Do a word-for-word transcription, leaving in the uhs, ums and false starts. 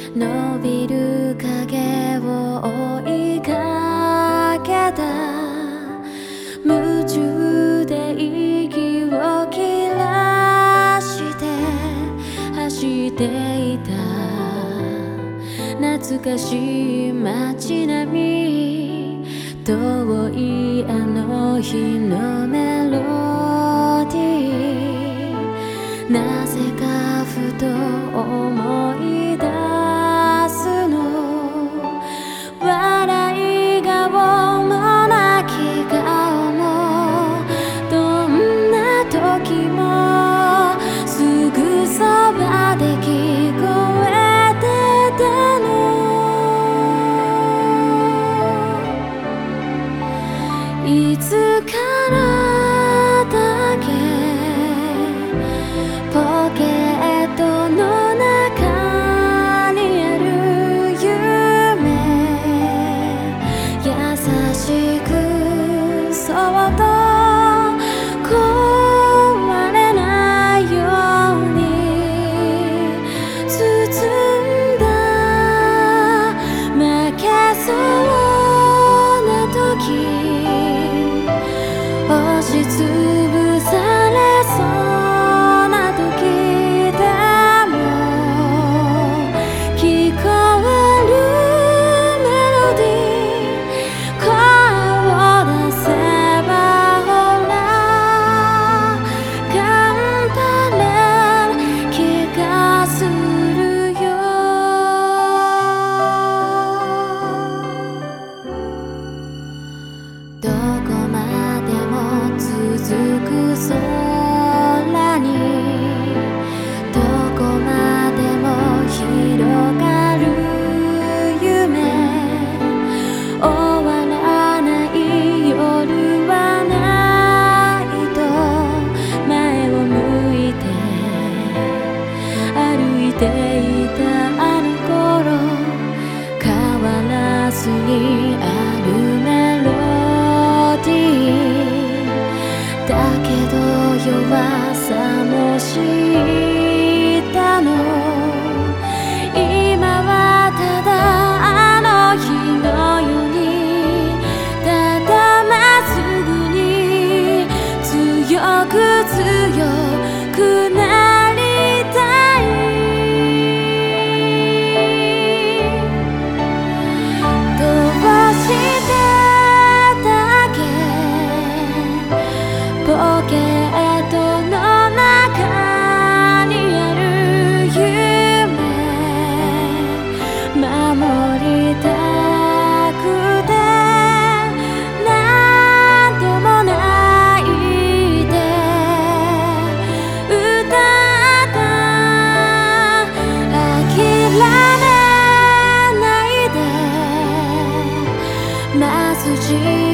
伸びる影を追いかけた夢中で息を切らして走っていた懐かしい街並み遠いあの日のメロディーなぜかふと思い出すの笑い顔も泣き顔もどんな時もすぐそばで聞こえてたのいつからだけポケットの中にある夢優しくそっと壊れないように包んだ負けそうな時押しつぶされそうな時でも聞こえるメロディー声を出せばほら頑張れる気がするよどこまでも続く空にどこまでも広がる夢終わらない夜はないと前を向いて歩いていたあの頃変わらずにあるメロディーだけど弱さも知ったの今はただあの日のようにただまっすぐに強く強くなりたいどうしてだけポケットの中にある夢守りたくて何度も泣いて歌った諦めないで貧しい